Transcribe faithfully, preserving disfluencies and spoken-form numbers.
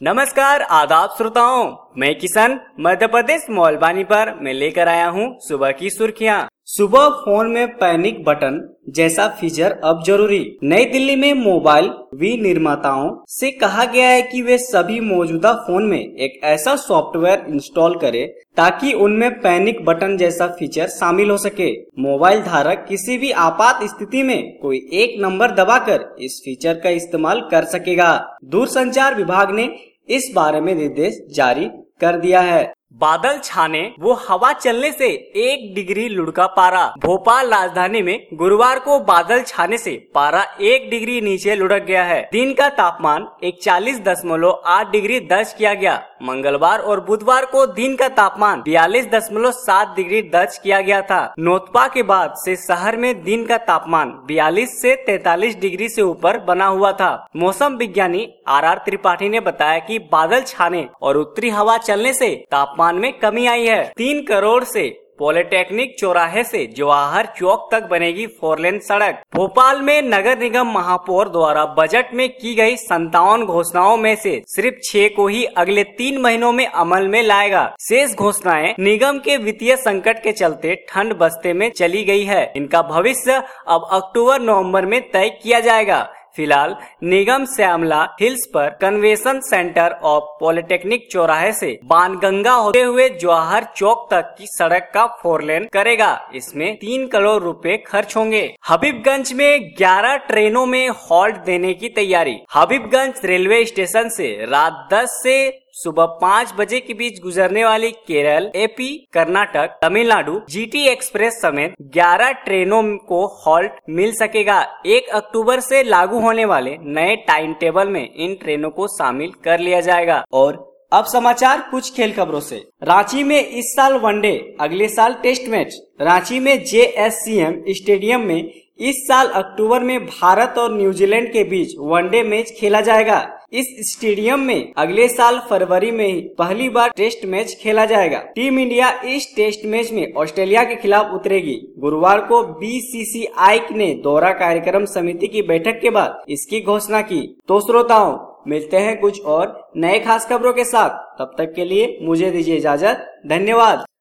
नमस्कार आदाब श्रोताओं, मैं किशन मध्य प्रदेश मौलवानी पर मैं लेकर आया हूँ सुबह की सुर्खियाँ। सुबह फोन में पैनिक बटन जैसा फीचर अब जरूरी। नई दिल्ली में मोबाइल विनिर्माताओं से कहा गया है कि वे सभी मौजूदा फोन में एक ऐसा सॉफ्टवेयर इंस्टॉल करें ताकि उनमें पैनिक बटन जैसा फीचर शामिल हो सके। मोबाइल धारक किसी भी आपात स्थिति में कोई एक नंबर दबाकर इस फीचर का इस्तेमाल कर सकेगा। दूरसंचार विभाग ने इस बारे में निर्देश जारी कर दिया है। बादल छाने वो हवा चलने से एक डिग्री लुढ़का पारा। भोपाल राजधानी में गुरुवार को बादल छाने से पारा एक डिग्री नीचे लुढ़क गया है। दिन का तापमान इकतालीस दशमलव आठ डिग्री दर्ज किया गया। मंगलवार और बुधवार को दिन का तापमान बयालीस दशमलव सात डिग्री दर्ज किया गया था। नोतपा के बाद से शहर में दिन का तापमान बयालीस से तैतालीस डिग्री से ऊपर बना हुआ था। मौसम विज्ञानी आर आर त्रिपाठी ने बताया कि बादल छाने और उत्तरी हवा चलने से तापमान में कमी आई है। तीन करोड़ से पॉलिटेक्निक चौराहे से जवाहर चौक तक बनेगी फोर लेन सड़क। भोपाल में नगर निगम महापौर द्वारा बजट में की गई संतावन घोषणाओं में से सिर्फ छह को ही अगले तीन महीनों में अमल में लाएगा। शेष घोषणाएं निगम के वित्तीय संकट के चलते ठंड बस्ते में चली गई है। इनका भविष्य अब अक्टूबर नवंबर में तय किया जाएगा। फिलहाल निगम श्यामला हिल्स पर कन्वेंशन सेंटर और पॉलिटेक्निक चौराहे से बाणगंगा होते हुए जवाहर चौक तक की सड़क का फोर लेन करेगा। इसमें तीन करोड़ रुपए खर्च होंगे। हबीबगंज में ग्यारह ट्रेनों में हॉल्ट देने की तैयारी। हबीबगंज रेलवे स्टेशन से रात दस से सुबह पाँच बजे के बीच गुजरने वाली Kerala, AP, Karnataka, Tamil Nadu GT express समेत ग्यारह ट्रेनों को हॉल्ट मिल सकेगा। एक अक्टूबर से लागू होने वाले नए टाइम टेबल में इन ट्रेनों को शामिल कर लिया जाएगा। और अब समाचार कुछ खेल खबरों से। रांची में इस साल वनडे, अगले साल टेस्ट मैच। रांची में J S C M stadium में इस साल अक्टूबर में भारत और न्यूजीलैंड के बीच वनडे मैच खेला जाएगा। इस स्टेडियम में अगले साल फरवरी में ही पहली बार टेस्ट मैच खेला जाएगा। टीम इंडिया इस टेस्ट मैच में ऑस्ट्रेलिया के खिलाफ उतरेगी। गुरुवार को बी सी सी आई ने दौरा कार्यक्रम समिति की बैठक के बाद इसकी घोषणा की। तो श्रोताओं, मिलते हैं कुछ और नए खास खबरों के साथ। तब तक के लिए मुझे दीजिए इजाजत। धन्यवाद।